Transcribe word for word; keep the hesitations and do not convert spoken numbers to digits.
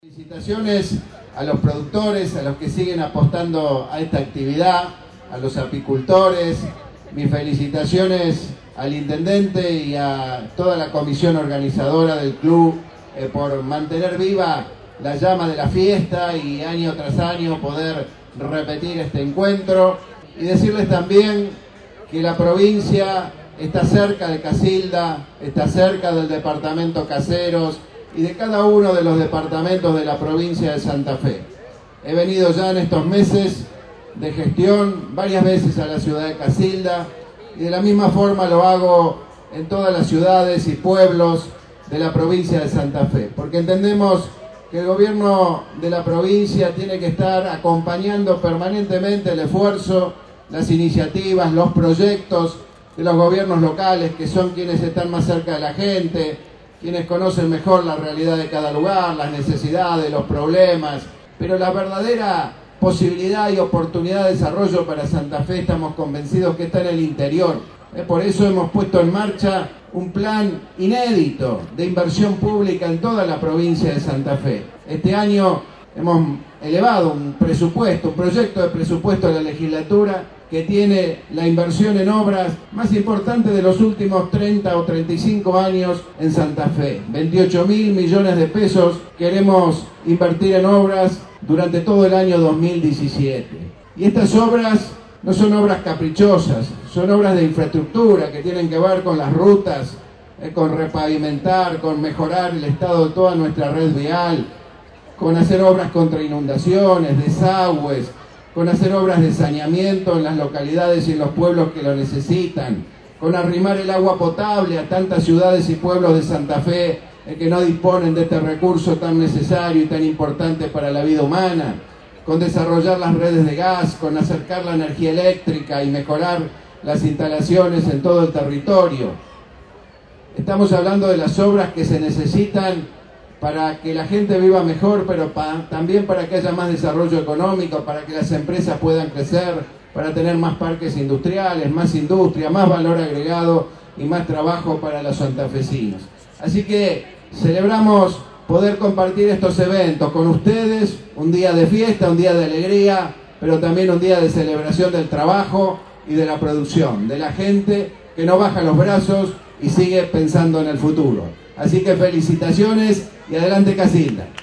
Felicitaciones a los productores, a los que siguen apostando a esta actividad, a los apicultores. Mis felicitaciones al intendente y a toda la comisión organizadora del club eh, por mantener viva la llama de la fiesta y año tras año poder repetir este encuentro. Y decirles también que la provincia está cerca de Casilda, está cerca del departamento Caseros y de cada uno de los departamentos de la provincia de Santa Fe. He venido ya en estos meses de gestión varias veces a la ciudad de Casilda y de la misma forma lo hago en todas las ciudades y pueblos de la provincia de Santa Fe, porque entendemos que el gobierno de la provincia tiene que estar acompañando permanentemente el esfuerzo, las iniciativas, los proyectos de los gobiernos locales, que son quienes están más cerca de la gente, quienes conocen mejor la realidad de cada lugar, las necesidades, los problemas, pero la verdadera posibilidad y oportunidad de desarrollo para Santa Fe estamos convencidos que está en el interior. Por eso hemos puesto en marcha un plan inédito de inversión pública en toda la provincia de Santa Fe. Este año hemos elevado un presupuesto, un proyecto de presupuesto de la legislatura que tiene la inversión en obras más importante de los últimos treinta o treinta y cinco años en Santa Fe. veintiocho mil millones de pesos queremos invertir en obras durante todo el año dos mil diecisiete. Y estas obras no son obras caprichosas, son obras de infraestructura que tienen que ver con las rutas, eh, con repavimentar, con mejorar el estado de toda nuestra red vial, con hacer obras contra inundaciones, desagües, con hacer obras de saneamiento en las localidades y en los pueblos que lo necesitan, con arrimar el agua potable a tantas ciudades y pueblos de Santa Fe eh, que no disponen de este recurso tan necesario y tan importante para la vida humana, con desarrollar las redes de gas, con acercar la energía eléctrica y mejorar las instalaciones en todo el territorio. Estamos hablando de las obras que se necesitan para que la gente viva mejor, pero pa, también para que haya más desarrollo económico, para que las empresas puedan crecer, para tener más parques industriales, más industria, más valor agregado y más trabajo para los santafesinos. Así que celebramos poder compartir estos eventos con ustedes, un día de fiesta, un día de alegría, pero también un día de celebración del trabajo y de la producción, de la gente que no baja los brazos y sigue pensando en el futuro. Así que felicitaciones y adelante Casilda.